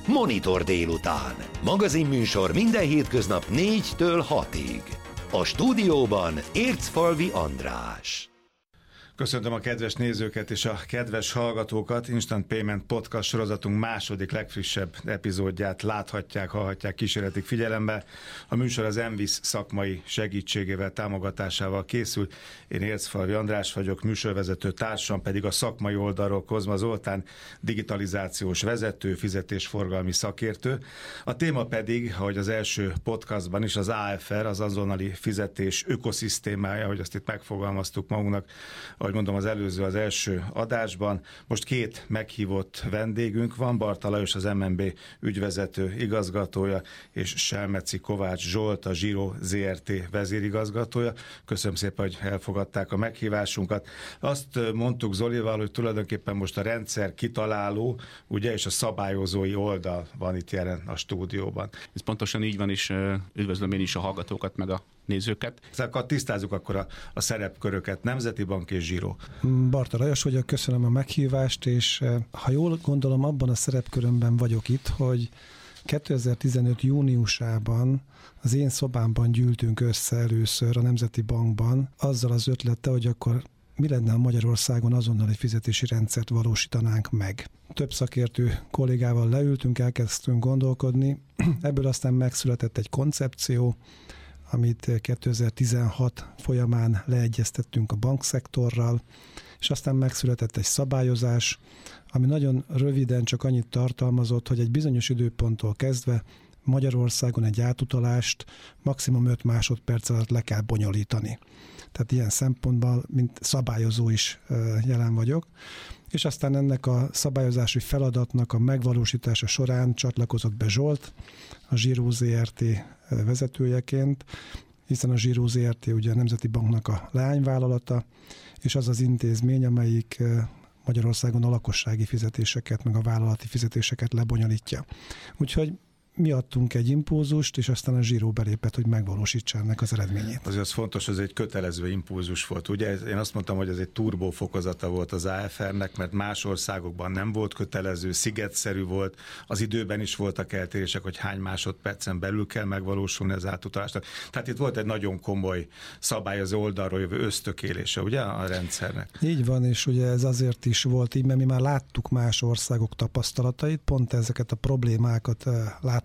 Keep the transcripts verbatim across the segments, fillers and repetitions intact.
Monitor délután. Magazinműsor minden hétköznap négytől hatig. A stúdióban Ércfalvi András. Köszöntöm a kedves nézőket és a kedves hallgatókat. Instant Payment Podcast sorozatunk második legfrissebb epizódját láthatják, hallhatják kísérletik figyelembe. A műsor az Envis szakmai segítségével, támogatásával készül. Én Ércfalvi András vagyok, műsorvezető, társam pedig a szakmai oldalról Kozma Zoltán, digitalizációs vezető, fizetésforgalmi szakértő. A téma pedig, ahogy az első podcastban is, az á ef er, az azonnali fizetés ökoszisztémája, hogy azt itt megfogalmaztuk magunknak, ahogy mondom, az előző, az első adásban. Most két meghívott vendégünk van, Barta Lajos, az em en bé ügyvezető igazgatója, és Selmeci Kovács Zsolt, a Giro zé er té vezérigazgatója. Köszönöm szépen, hogy elfogadták a meghívásunkat. Azt mondtuk Zolival, hogy tulajdonképpen most a rendszer kitaláló, ugye, és a szabályozói oldal van itt jelen a stúdióban. Ez pontosan így van, és üdvözlöm én is a hallgatókat, meg a nézőket. Akkor tisztázzuk akkor a, a szerepköröket, Nemzeti Bank és Giro. Barta Lajos vagyok, köszönöm a meghívást, és ha jól gondolom, abban a szerepkörömben vagyok itt, hogy kétezer-tizenöt júniusában az én szobámban gyűltünk össze először a Nemzeti Bankban azzal az ötlete, hogy akkor mi lenne, ha Magyarországon azonnali fizetési rendszert valósítanánk meg. Több szakértő kollégával leültünk, elkezdtünk gondolkodni, ebből aztán megszületett egy koncepció, amit kétezer-tizenhat folyamán leegyeztettünk a bankszektorral, és aztán megszületett egy szabályozás, ami nagyon röviden csak annyit tartalmazott, hogy egy bizonyos időponttól kezdve Magyarországon egy átutalást maximum öt másodperc alatt le kell bonyolítani. Tehát ilyen szempontból, mint szabályozó is jelen vagyok. És aztán ennek a szabályozási feladatnak a megvalósítása során csatlakozott be Zsolt, a Giro zé er té vezetőjeként, hiszen a Giro zé er té ugye a Nemzeti Banknak a leányvállalata, és az az intézmény, amelyik Magyarországon a lakossági fizetéseket, meg a vállalati fizetéseket lebonyolítja. Úgyhogy mi adtunk egy impulzust, és aztán a Giro belépett, hogy megvalósítsa ennek az eredményét. Azért az fontos, hogy ez egy kötelező impulzus volt. Ugye én azt mondtam, hogy ez egy turbó fokozata volt az á ef er-nek, mert más országokban nem volt kötelező, szigetszerű volt, az időben is voltak eltérések, hogy hány másodpercen belül kell megvalósulni az átutalásnak. Tehát itt volt egy nagyon komoly szabályozó oldalról jövő ösztökélése, ugye, a rendszernek. Így van, és ugye ez azért is volt így, mert mi már láttuk más országok tapasztalatait, pont ezeket a problémákat láttuk,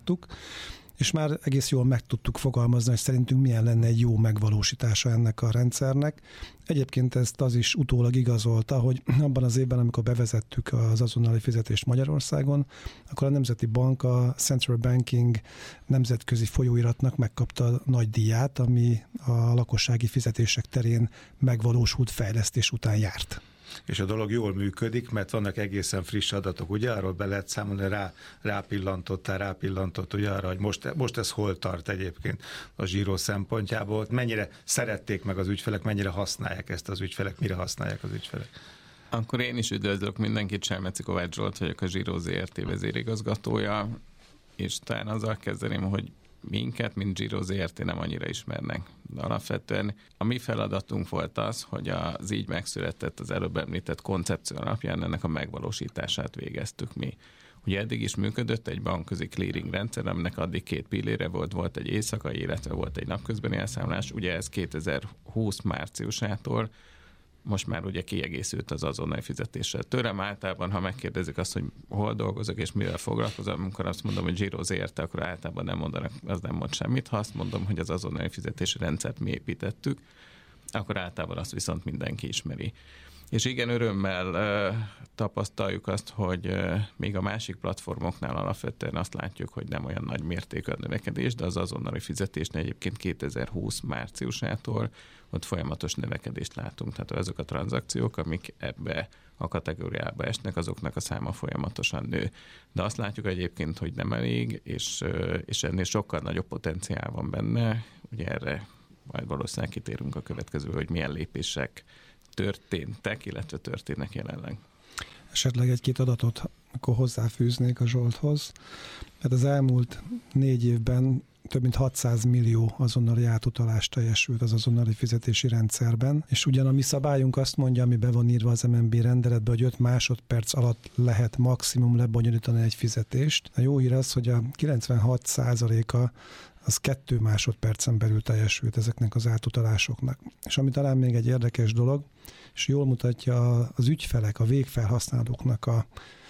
és már egész jól meg tudtuk fogalmazni, hogy szerintünk milyen lenne egy jó megvalósítása ennek a rendszernek. Egyébként ezt az is utólag igazolta, hogy abban az évben, amikor bevezettük az azonnali fizetést Magyarországon, akkor a Nemzeti Bank a Central Banking nemzetközi folyóiratnak megkapta a nagy díját, ami a lakossági fizetések terén megvalósult fejlesztés után járt. És a dolog jól működik, mert vannak egészen friss adatok, ugye, arról be lehet számolni, rá, rápillantottál, rápillantott, ugye arra, hogy most, most ez hol tart egyébként a Giro szempontjából, mennyire szerették meg az ügyfelek, mennyire használják ezt az ügyfelek, mire használják az ügyfelek. Akkor én is üdvözlök mindenkit, Selmeci Kovács Zsolt vagyok, a Giro zé er té vezérigazgatója, és talán azzal kezdeném, hogy minket, mint Giro zé er té nem annyira ismernek. De alapvetően a mi feladatunk volt az, hogy az így megszületett, az előbb említett koncepció alapján ennek a megvalósítását végeztük mi. Ugye eddig is működött egy bankközi clearing rendszer, aminek addig két pillére volt, volt egy éjszakai, illetve volt egy napközbeni elszámolás. Ugye ez kétezer-húsz márciusától most már ugye kiegészült az azonnali fizetéssel. Tőlem általában, ha megkérdezik azt, hogy hol dolgozok és mivel foglalkozom, amikor azt mondom, hogy Giro zé er té, akkor általában nem mondanak, az nem mond semmit. Ha azt mondom, hogy az azonnali fizetési rendszert mi építettük, akkor általában azt viszont mindenki ismeri. És igen, örömmel uh, tapasztaljuk azt, hogy uh, még a másik platformoknál alapvetően azt látjuk, hogy nem olyan nagy mértékű a növekedés, de az azonnali fizetésnél egyébként kétezer-húsz márciusától ott folyamatos növekedést látunk. Tehát azok a tranzakciók, amik ebbe a kategóriába esnek, azoknak a száma folyamatosan nő. De azt látjuk egyébként, hogy nem elég, és, uh, és ennél sokkal nagyobb potenciál van benne. Ugye erre majd valószínűleg kitérünk a következő, hogy milyen lépések történtek, illetve történnek jelenleg. Esetleg egy-két adatot akkor hozzáfűznék a Zsolthoz. Hát az elmúlt négy évben több mint hatszáz millió azonnali átutalás teljesült az azonnali fizetési rendszerben, és ugyan a mi szabályunk azt mondja, ami be van írva az em en bé rendeletbe, hogy öt másodperc alatt lehet maximum lebonyolítani egy fizetést. A jó hír az, hogy a kilencvenhat százaléka az kettő másodpercen belül teljesült ezeknek az átutalásoknak. És ami talán még egy érdekes dolog, és jól mutatja az ügyfelek, a végfelhasználóknak a,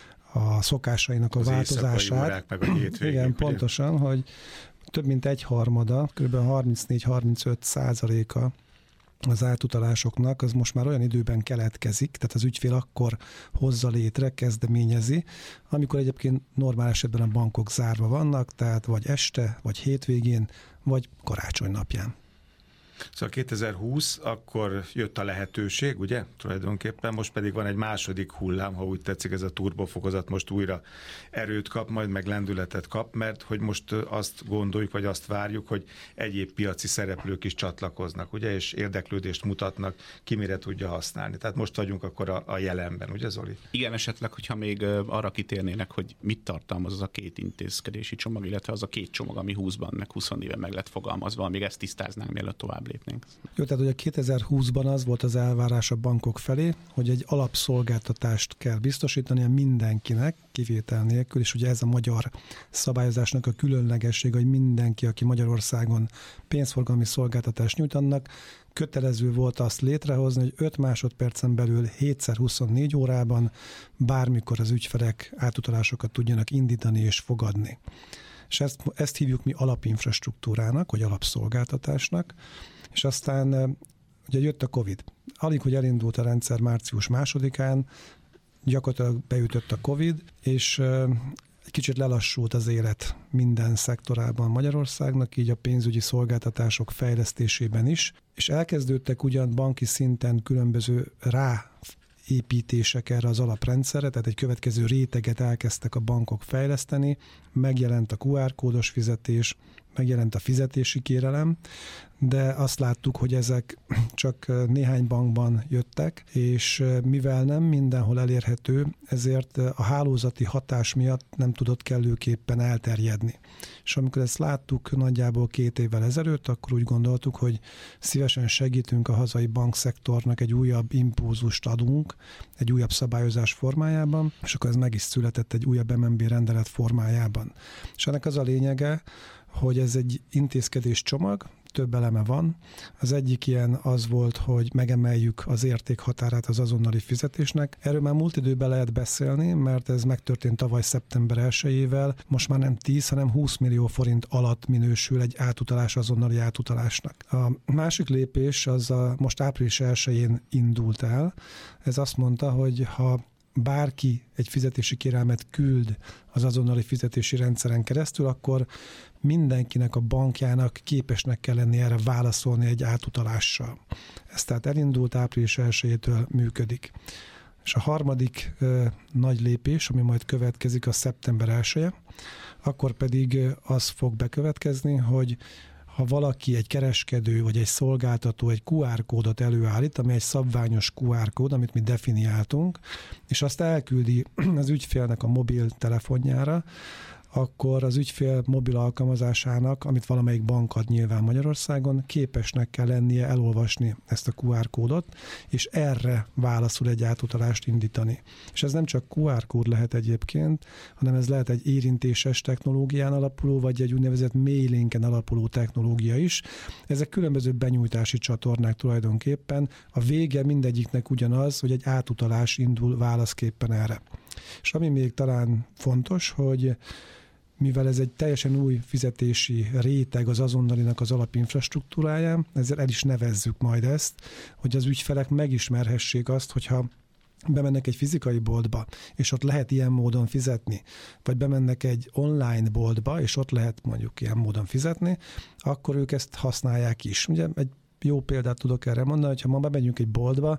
a szokásainak a az változását. Órák, meg a hétvégék, igen, ugye? pontosan, hogy több mint egy harmada, kb. harmincnégy-harmincöt százaléka az átutalásoknak, az most már olyan időben keletkezik, tehát az ügyfél akkor hozza létre, kezdeményezi, amikor egyébként normál esetben a bankok zárva vannak, tehát vagy este, vagy hétvégén, vagy karácsony napján. Szóval kétezer-húsz, akkor jött a lehetőség, ugye? Tulajdonképpen most pedig van egy második hullám, ha úgy tetszik, ez a turbofokozat most újra erőt kap, majd meg lendületet kap, mert hogy most azt gondoljuk, vagy azt várjuk, hogy egyéb piaci szereplők is csatlakoznak, ugye? És érdeklődést mutatnak, ki mire tudja használni. Tehát most vagyunk akkor a, a jelenben, ugye Zoli? Igen, esetleg, hogyha még arra kitérnének, hogy mit tartalmaz az a két intézkedési csomag, illetve az a két csomag, ami húszban, meg húsz éve meg lett fogalmazva, még ezt tisztáznánk, mielőtt tovább lépnénk. Jó, tehát ugye kétezer-húszban az volt az elvárás a bankok felé, hogy egy alapszolgáltatást kell biztosítania mindenkinek, kivétel nélkül, és ugye ez a magyar szabályozásnak a különlegesség, hogy mindenki, aki Magyarországon pénzforgalmi szolgáltatást nyújtanak, kötelező volt azt létrehozni, hogy öt másodpercen belül hétszer huszonnégy órában bármikor az ügyfelek átutalásokat tudjanak indítani és fogadni. És ezt, ezt hívjuk mi alapinfrastruktúrának, vagy alapszolgáltatásnak, és aztán ugye jött a Covid. Alig, hogy elindult a rendszer március másodikán, gyakorlatilag beütött a Covid, és egy kicsit lelassult az élet minden szektorában Magyarországnak, így a pénzügyi szolgáltatások fejlesztésében is, és elkezdődtek ugyan banki szinten különböző rá építések erre az alaprendszerre, tehát egy következő réteget elkezdtek a bankok fejleszteni, megjelent a kú er kódos fizetés, megjelent a fizetési kérelem, de azt láttuk, hogy ezek csak néhány bankban jöttek, és mivel nem mindenhol elérhető, ezért a hálózati hatás miatt nem tudott kellőképpen elterjedni. És amikor ezt láttuk nagyjából két évvel ezelőtt, akkor úgy gondoltuk, hogy szívesen segítünk a hazai bankszektornak, egy újabb impulzust adunk, egy újabb szabályozás formájában, és akkor ez meg is született egy újabb em en bé rendelet formájában. És ennek az a lényege, hogy ez egy intézkedés csomag, több eleme van. Az egyik ilyen az volt, hogy megemeljük az értékhatárát az azonnali fizetésnek. Erről már múlt időben lehet beszélni, mert ez megtörtént tavaly szeptember elsejével. Most már nem tíz, hanem húsz millió forint alatt minősül egy átutalás azonnali átutalásnak. A másik lépés az a most április elsején indult el. Ez azt mondta, hogy ha bárki egy fizetési kérelmet küld az azonnali fizetési rendszeren keresztül, akkor mindenkinek a bankjának képesnek kell lenni erre válaszolni egy átutalással. Ez tehát elindult, április elsejétől működik. És a harmadik ö, nagy lépés, ami majd következik, a szeptember elseje, akkor pedig az fog bekövetkezni, hogy ha valaki, egy kereskedő vagy egy szolgáltató egy kú er kódot előállít, ami egy szabványos kú er kód, amit mi definiáltunk, és azt elküldi az ügyfélnek a mobiltelefonjára, akkor az ügyfél mobil alkalmazásának, amit valamelyik bank ad nyilván Magyarországon, képesnek kell lennie elolvasni ezt a kú er kódot, és erre válaszul egy átutalást indítani. És ez nem csak kú er kód lehet egyébként, hanem ez lehet egy érintéses technológián alapuló, vagy egy úgynevezett mailinken alapuló technológia is. Ezek különböző benyújtási csatornák tulajdonképpen. A vége mindegyiknek ugyanaz, hogy egy átutalás indul válaszképpen erre. És ami még talán fontos, hogy mivel ez egy teljesen új fizetési réteg az azonnalinak az alapinfrastruktúráján, ezzel el is nevezzük majd ezt, hogy az ügyfelek megismerhessék azt, hogyha bemennek egy fizikai boltba, és ott lehet ilyen módon fizetni, vagy bemennek egy online boltba, és ott lehet mondjuk ilyen módon fizetni, akkor ők ezt használják is. Ugye egy jó példát tudok erre mondani, hogyha ma bemegyünk egy boltba,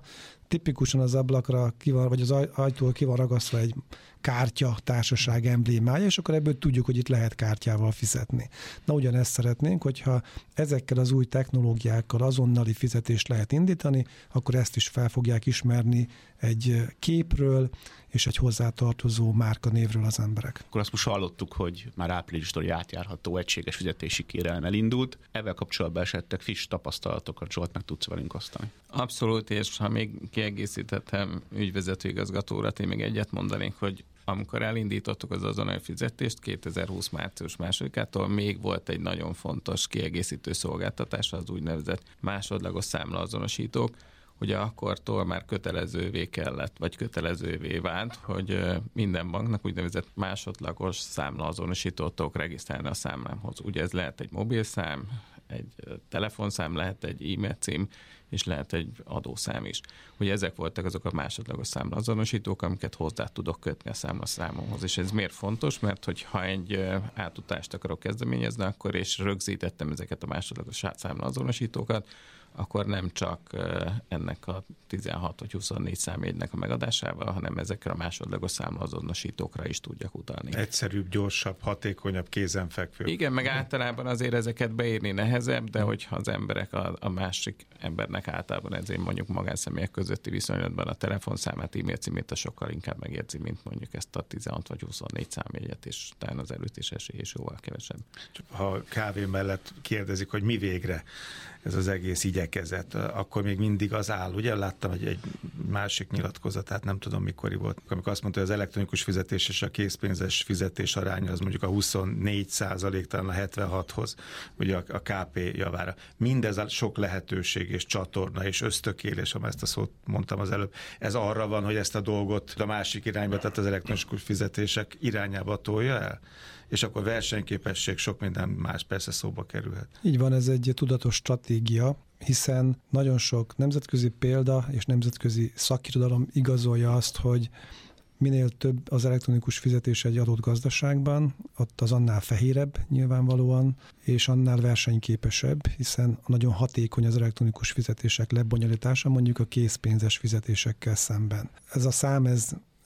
tipikusan az ablakra ki van, vagy az ajtóra ki van ragasztva egy kártya társaság emblémája, és akkor ebből tudjuk, hogy itt lehet kártyával fizetni. Na ugyanezt szeretnénk, hogyha ezekkel az új technológiákkal azonnali fizetést lehet indítani, akkor ezt is fel fogják ismerni egy képről és egy hozzátartozó márkanévről az emberek. Akkor azt most hallottuk, hogy már áprilistól átjárható egységes fizetési kérelem elindult. Ezzel kapcsolatban esettek friss tapasztalatokat, Zsolt, meg tudsz velünk osztani? Abszolút, és ha még kiegészítettem ügyvezető igazgatórat, én még egyet mondanék, hogy amikor elindítottuk az azonnali fizetést kétezer-húsz március másodikától, még volt egy nagyon fontos kiegészítő szolgáltatás, az úgynevezett másodlagos számlaazonosítók. Ugye akkortól már kötelezővé kellett, vagy kötelezővé vált, hogy minden banknak úgynevezett másodlagos számlaazonosítót tudok regisztrálni a számlámhoz. Ugye ez lehet egy mobilszám, egy telefonszám, lehet egy e-mail cím, és lehet egy adószám is. Ugye ezek voltak azok a másodlagos számlaazonosítók, amiket hozzá tudok kötni a számlaszámomhoz. És ez miért fontos? Mert hogyha egy átutalást akarok kezdeményezni, akkor és rögzítettem ezeket a másodlagos számlaazonosítókat, akkor nem csak ennek a tizenhat vagy huszonnégy számjegynek a megadásával, hanem ezekre a másodlagos számlaazonosítókra is tudjak utalni. Egyszerűbb, gyorsabb, hatékonyabb, kézenfekvő. Igen, meg általában azért ezeket beírni nehezebb, de hogyha az emberek a, a másik embernek általában ezért mondjuk magánszemélyek közötti viszonylatban a telefonszámát, e-mail címét a sokkal inkább megérzi, mint mondjuk ezt a tizenhat vagy huszonnégy számjegyet, és talán az előttés esély is jóval kevesebb. Ha kávé mellett kérdezik, hogy mi végre ez az egész igyekezet, akkor még mindig az áll. Ugye láttam egy, egy másik nyilatkozatát, nem tudom mikori volt, amikor azt mondta, hogy az elektronikus fizetés és a készpénzes fizetés aránya az mondjuk a huszonnégy százalék, talán a hetvenhathoz, ugye a, a ká pé javára. Mindez a sok lehetőség és csatorna és ösztökélés, amely ezt a szót mondtam az előbb, ez arra van, hogy ezt a dolgot a másik irányba, tehát az elektronikus fizetések irányába tolja el? És akkor versenyképesség, sok minden más persze szóba kerülhet. Így van, ez egy tudatos stratégia, hiszen nagyon sok nemzetközi példa és nemzetközi szakirodalom igazolja azt, hogy minél több az elektronikus fizetés egy adott gazdaságban, ott az annál fehérebb nyilvánvalóan, és annál versenyképesebb, hiszen nagyon hatékony az elektronikus fizetések lebonyolítása, mondjuk a készpénzes fizetésekkel szemben. Ez a szám, ez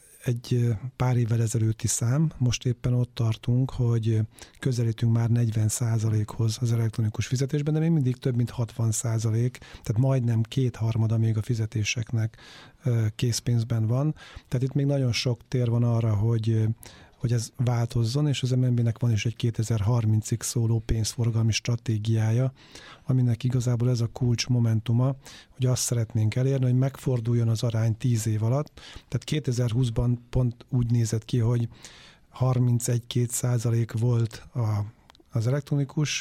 egy pár évvel ezelőtti szám, most éppen ott tartunk, hogy közelítünk már negyven százalékhoz az elektronikus fizetésben, de még mindig több mint hatvan százalék, tehát majdnem kétharmada még a fizetéseknek készpénzben van. Tehát itt még nagyon sok tér van arra, hogy hogy ez változzon, és az em en bé-nek van is egy kétezer-harmincig szóló pénzforgalmi stratégiája, aminek igazából ez a kulcs momentuma, hogy azt szeretnénk elérni, hogy megforduljon az arány tíz év alatt. Tehát kétezer-húszban pont úgy nézett ki, hogy harmincegy-két százalék volt a, az elektronikus,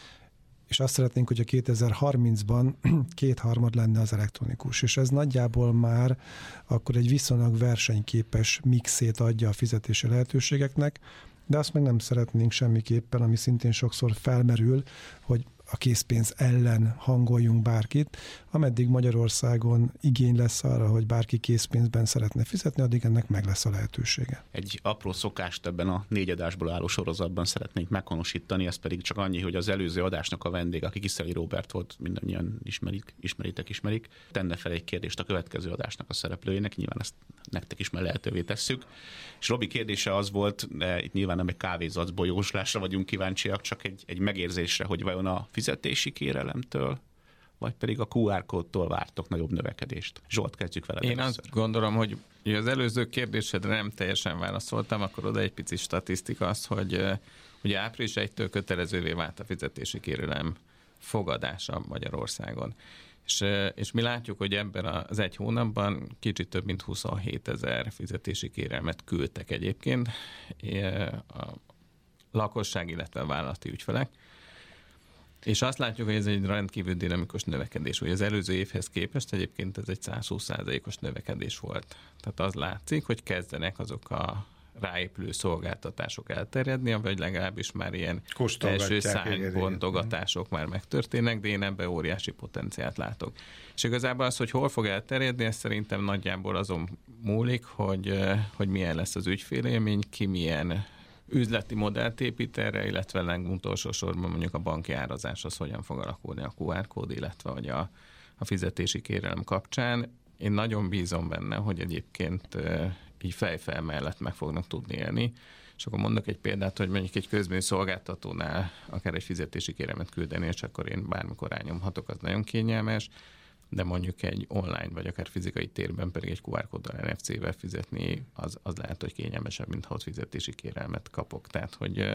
és azt szeretnénk, hogy a kétezer-harmincban kétharmad lenne az elektronikus. És ez nagyjából már akkor egy viszonylag versenyképes mixét adja a fizetési lehetőségeknek, de azt meg nem szeretnénk semmiképpen, ami szintén sokszor felmerül, hogy a készpénz ellen hangoljunk bárkit. Ameddig Magyarországon igény lesz arra, hogy bárki készpénzben szeretne fizetni, addig ennek meg lesz a lehetősége. Egy apró szokást ebben a négy adásból álló sorozatban szeretnénk meghonosítani, ez pedig csak annyi, hogy az előző adásnak a vendég, aki Kiszeli Róbert volt, mindannyian ismerik, ismeritek, ismerik, tenne fel egy kérdést a következő adásnak a szereplőjének, nyilván ezt nektek is már lehetővé tesszük. És Robi kérdése az volt, de itt nyilván nem egy kávézacból jóslásra vagyunk kíváncsiak, csak egy, egy megérzésre, hogy vajon a fizetési kérelemtől, vagy pedig a kú ár kódtól vártok nagyobb növekedést. Zsolt, kezdjük veled. Én először. azt gondolom, hogy az előző kérdésedre nem teljesen válaszoltam, akkor oda egy pici statisztika az, hogy ugye április elsejétől kötelezővé vált a fizetési kérelem fogadása Magyarországon. És, és mi látjuk, hogy ebben az egy hónapban kicsit több mint huszonhét ezer fizetési kérelmet küldtek egyébként a lakosság, illetve a vállalati ügyfelek. És azt látjuk, hogy ez egy rendkívül dinamikus növekedés. Ugye az előző évhez képest egyébként ez egy száz húsz százalékos növekedés volt. Tehát az látszik, hogy kezdenek azok a ráépülő szolgáltatások elterjedni, vagy legalábbis már ilyen első szárnybontogatások már megtörténnek, de én ebben óriási potenciált látok. És igazából az, hogy hol fog elterjedni, ez szerintem nagyjából azon múlik, hogy, hogy milyen lesz az ügyfélélmény, ki milyen üzleti modellt épít erre, illetve legutolsó sorban mondjuk a banki árazás az hogyan fog alakulni a kú ár kód, illetve hogy a, a fizetési kérelem kapcsán. én nagyon bízom benne, hogy egyébként így fejfel mellett meg fognak tudni élni. És akkor mondok egy példát, hogy mondjuk egy közműszolgáltatónál akár egy fizetési kérelmet küldeni, és akkor én bármikor rányomhatok, az nagyon kényelmes, de mondjuk egy online vagy akár fizikai térben pedig egy kú ár kóddal en ef cével fizetni, az, az lehet, hogy kényelmesebb, mint ha ott fizetési kérelmet kapok. Tehát, hogy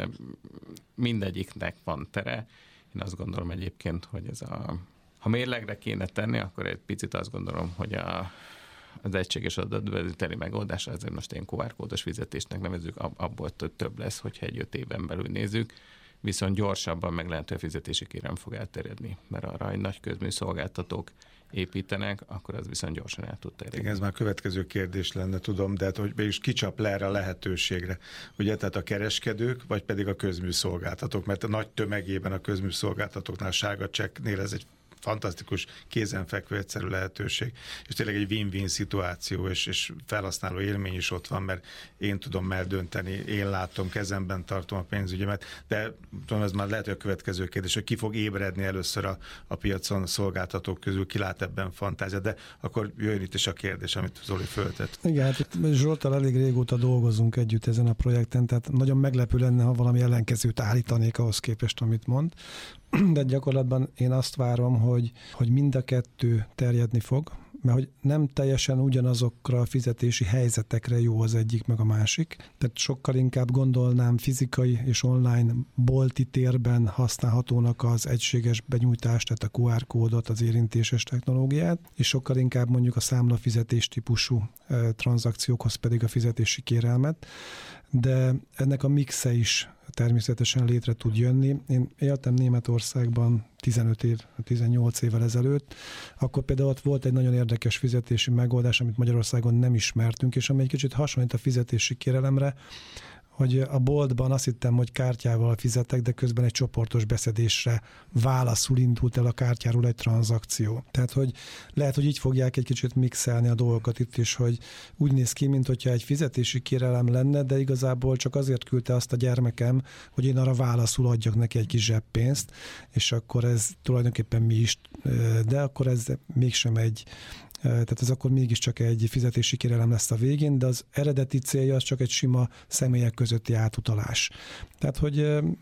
mindegyiknek van tere. Én azt gondolom egyébként, hogy ez a... Ha mérlegre kéne tenni, akkor egy picit azt gondolom, hogy a az egységes adatbeviteli megoldása, ezért most én kú ár kódos fizetésnek nevezzük, abból több lesz, hogyha egy öt éven belül nézzük, viszont gyorsabban meg lehet, hogy a fizetési kérelem fog elterjedni, mert arra egy nagy közműszolgáltatók építenek, akkor az viszont gyorsan el tud terjedni. Igen, ez már a következő kérdés lenne, tudom, de hát, hogy mégis kicsap le erre a lehetőségre. Ugye, tehát a kereskedők, vagy pedig a közműszolgáltatók, mert a nagy tömegében a közműszolgáltatóknál, a sárga csekknél ez egy fantasztikus, kézenfekvő egyszerű lehetőség, és tényleg egy win-win szituáció, és, és felhasználó élmény is ott van, mert én tudom eldönteni, én látom, kezemben tartom a pénzügyemet, de tudom, ez már lehet, hogy a következő kérdés, hogy ki fog ébredni először a, a piacon a szolgáltatók közül, ki lát ebben fantáziát, de akkor jöjjön itt is a kérdés, amit Zoli föltett. Igen, hát Zsolttal elég régóta dolgozunk együtt ezen a projekten, tehát nagyon meglepő lenne, ha valami ellenkezőt állítanék ahhoz képest, amit mond. De gyakorlatban én azt várom, hogy, hogy mind a kettő terjedni fog, mert hogy nem teljesen ugyanazokra a fizetési helyzetekre jó az egyik meg a másik. Tehát sokkal inkább gondolnám fizikai és online bolti térben használhatónak az egységes benyújtást, tehát a kú ár kódot, az érintéses technológiát, és sokkal inkább mondjuk a számlafizetés típusú e, tranzakciókhoz pedig a fizetési kérelmet. De ennek a mixe is természetesen létre tud jönni. Én éltem Németországban tizenöt év, tizennyolc évvel ezelőtt, akkor például ott volt egy nagyon érdekes fizetési megoldás, amit Magyarországon nem ismertünk, és ami egy kicsit hasonlít a fizetési kérelemre, hogy a boltban azt hittem, hogy kártyával fizetek, de közben egy csoportos beszedésre válaszul indult el a kártyáról egy tranzakció. Tehát, hogy lehet, hogy így fogják egy kicsit mixelni a dolgokat itt is, hogy úgy néz ki, mint hogyha egy fizetési kérelem lenne, de igazából csak azért küldte azt a gyermekem, hogy én arra válaszul adjak neki egy kis zseppénzt, és akkor ez tulajdonképpen mi is, de akkor ez mégsem egy tehát ez akkor mégiscsak egy fizetési kérelem lesz a végén, de az eredeti célja az csak egy sima személyek közötti átutalás. Tehát, hogy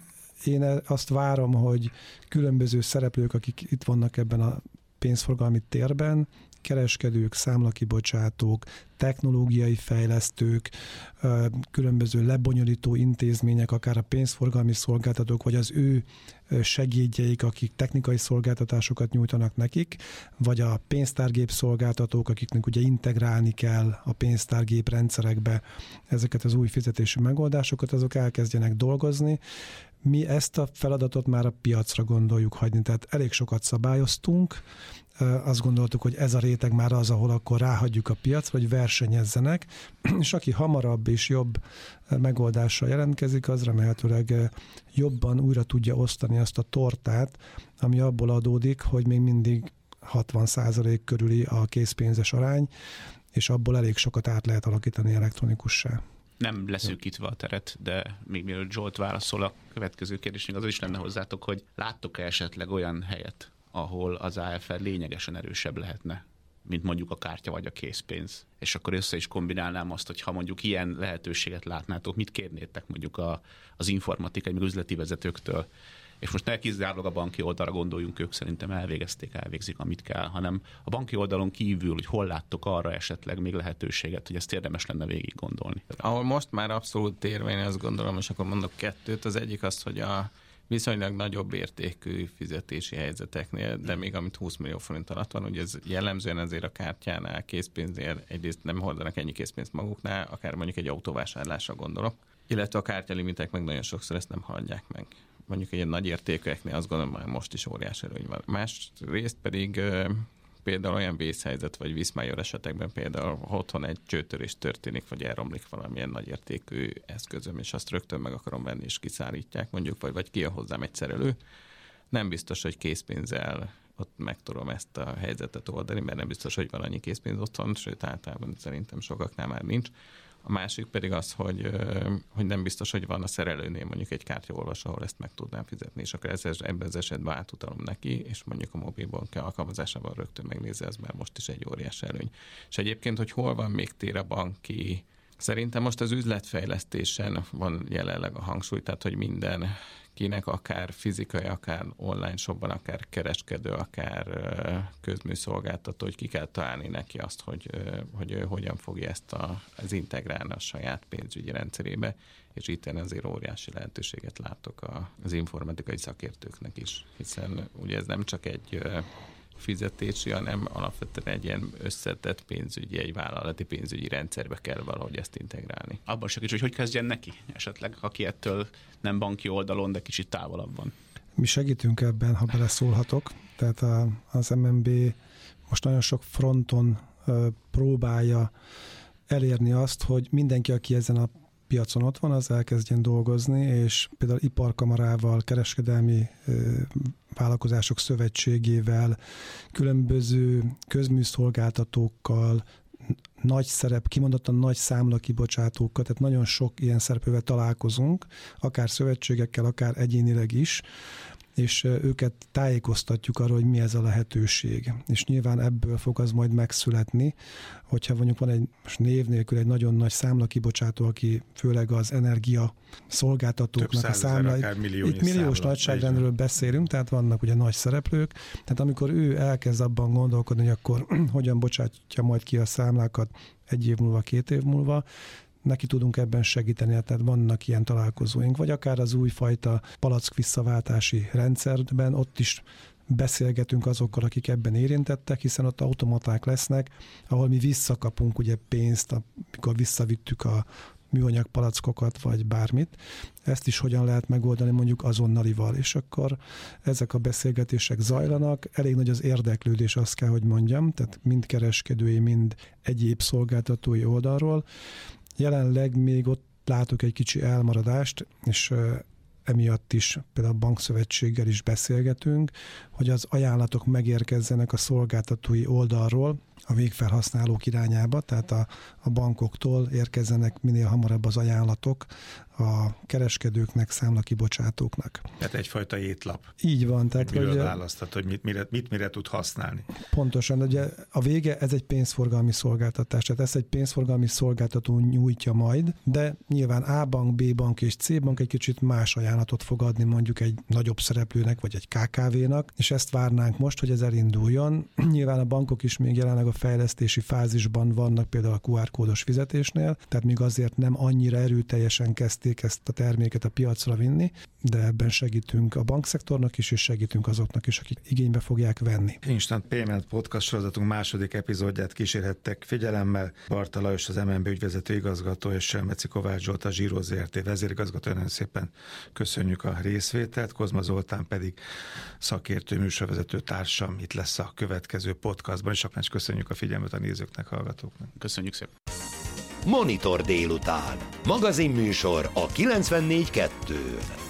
én azt várom, hogy különböző szereplők, akik itt vannak ebben a pénzforgalmi térben, kereskedők, számlakibocsátók, technológiai fejlesztők, különböző lebonyolító intézmények, akár a pénzforgalmi szolgáltatók, vagy az ő segédjeik, akik technikai szolgáltatásokat nyújtanak nekik, vagy a pénztárgép szolgáltatók, akiknek ugye integrálni kell a pénztárgép rendszerekbe ezeket az új fizetési megoldásokat, azok elkezdjenek dolgozni. Mi ezt a feladatot már a piacra gondoljuk hagyni, tehát elég sokat szabályoztunk, azt gondoltuk, hogy ez a réteg már az, ahol akkor ráhagyjuk a piacra, hogy versenyezzenek, és aki hamarabb és jobb megoldással jelentkezik, az remélhetőleg jobban újra tudja osztani azt a tortát, ami abból adódik, hogy még mindig hatvan százalék körüli a készpénzes arány, és abból elég sokat át lehet alakítani elektronikussá. Nem leszűkítve a teret, de még mielőtt Zsolt válaszol a következő kérdésünk, az is lenne hozzátok, hogy láttok-e esetleg olyan helyet, ahol az á ef er lényegesen erősebb lehetne, mint mondjuk a kártya vagy a készpénz. És akkor össze is kombinálnám azt, hogy ha mondjuk ilyen lehetőséget látnátok, mit kérnétek mondjuk a, az informatikai, meg üzleti vezetőktől. És most ne kizárólag a banki oldalra gondoljunk, ők szerintem elvégezték, elvégzik, amit kell, hanem a banki oldalon kívül, hogy hol láttok arra esetleg még lehetőséget, hogy ezt érdemes lenne végig gondolni. Ahol most már abszolút érvény, azt gondolom, és akkor mondok kettőt. Az egyik az, hogy a viszonylag nagyobb értékű fizetési helyzeteknél, de még amit húsz millió forint alatt van, ugye ez jellemzően azért a kártyánál, készpénzért egyrészt nem hordanak ennyi készpénzt maguknál, akár mondjuk egy autóvásárlásra gondolok, illetve a kártyalimitek meg nagyon sokszor ezt nem hagyják meg. Mondjuk egy ilyen nagy értékeknél azt gondolom, már most is óriás előny van. Másrészt pedig például olyan vészhelyzet, vagy viszmájor esetekben például, ha otthon egy csőtörés történik, vagy elromlik valamilyen nagy értékű eszközöm, és azt rögtön meg akarom venni, és kiszállítják mondjuk, vagy, vagy kijön hozzám egy szerelő. Nem biztos, hogy készpénzzel ott meg tudom ezt a helyzetet oldani, mert nem biztos, hogy van annyi készpénz otthon, sőt általában szerintem sokaknál már nincs. A másik pedig az, hogy, hogy nem biztos, hogy van a szerelőnél mondjuk egy kártyaolvasó, ahol ezt meg tudnám fizetni, és akkor ez, ebben az esetben átutalom neki, és mondjuk a mobilbank alkalmazásával rögtön megnézi, ez már most is egy óriási előny. És egyébként, hogy hol van még tér a banki, szerintem most az üzletfejlesztésen van jelenleg a hangsúly, tehát hogy minden kinek akár fizikai, akár online shopban, akár kereskedő, akár közműszolgáltató, hogy ki kell találni neki azt, hogy, hogy ő hogyan fogja ezt a, az integrálni a saját pénzügyi rendszerébe, és itt én azért óriási lehetőséget látok az informatikai szakértőknek is, hiszen ugye ez nem csak egy fizetési, hanem alapvetően egy ilyen összetett pénzügyi, egy vállalati pénzügyi rendszerbe kell valahogy ezt integrálni. Abban segíts, hogy hogy kezdjen neki esetleg, aki ettől nem banki oldalon, de kicsit távolabb van. Mi segítünk ebben, ha beleszólhatok. Tehát a, az em en bé most nagyon sok fronton ö, próbálja elérni azt, hogy mindenki, aki ezen a piacon ott van, az elkezdjen dolgozni, és például iparkamarával, kereskedelmi ö, vállalkozások szövetségével, különböző közműszolgáltatókkal, nagy szerep, kimondottan nagy számlakibocsátókkal, tehát nagyon sok ilyen szereplővel találkozunk, akár szövetségekkel, akár egyénileg is, és őket tájékoztatjuk arról, hogy mi ez a lehetőség. És nyilván ebből fog az majd megszületni, hogyha mondjuk van egy most név nélkül egy nagyon nagy számlakibocsátó, aki főleg az energia szolgáltatóknak a számla. Itt milliós nagyságrendről beszélünk, tehát vannak ugye nagy szereplők. Tehát amikor ő elkezd abban gondolkodni, hogy akkor hogyan bocsátja majd ki a számlákat egy év múlva, két év múlva, neki tudunk ebben segíteni, tehát vannak ilyen találkozóink, vagy akár az újfajta palack visszaváltási rendszerben, ott is beszélgetünk azokkal, akik ebben érintettek, hiszen ott automaták lesznek, ahol mi visszakapunk ugye pénzt, amikor visszavittük a műanyag palackokat, vagy bármit. Ezt is hogyan lehet megoldani mondjuk azonnalival, és akkor ezek a beszélgetések zajlanak, elég nagy az érdeklődés, azt kell, hogy mondjam, tehát mind kereskedői, mind egyéb szolgáltatói oldalról. Jelenleg még ott látok egy kicsi elmaradást, és emiatt is például a bankszövetséggel is beszélgetünk, hogy az ajánlatok megérkezzenek a szolgáltatói oldalról a végfelhasználók irányába, tehát a, a bankoktól érkezzenek minél hamarabb az ajánlatok a kereskedőknek, számlakibocsátóknak. Tehát egyfajta étlap. Így van. Tehát miről ugye, választhat, hogy mit mire, mit mire tud használni. Pontosan. Ugye a vége, ez egy pénzforgalmi szolgáltatás, tehát ezt egy pénzforgalmi szolgáltató nyújtja majd, de nyilván A bank, B bank és C bank egy kicsit más ajánlatot fog adni mondjuk egy nagyobb szereplőnek, vagy egy ká ká vénak, és ezt várnánk most, hogy ez elinduljon. Nyilván a bankok is még jelenleg a fejlesztési fázisban vannak, például a kú ár kódos fizetésnél, tehát még azért nem annyira erőteljesen kezdték ezt a terméket a piacra vinni, de ebben segítünk a bankszektornak is, és segítünk azoknak is, akik igénybe fogják venni. Instant Payment Podcast sorozatunk második epizódját kísérhettek figyelemmel. Barta Lajos, az em en bé ügyvezető igazgató, és Selmeci Kovács Zsolt, a Zsíró zé er té vezérigazgató. Nagyon szépen köszönjük a részvételt. Kozma Zoltán pedig szakértő műsorvezető társam itt lesz a következő podcastban, és akkor köszönjük a figyelmet a nézőknek, hallgatóknak. Köszönjük szépen. Monitor délután. Magazinműsor a kilencvennégy kettőn.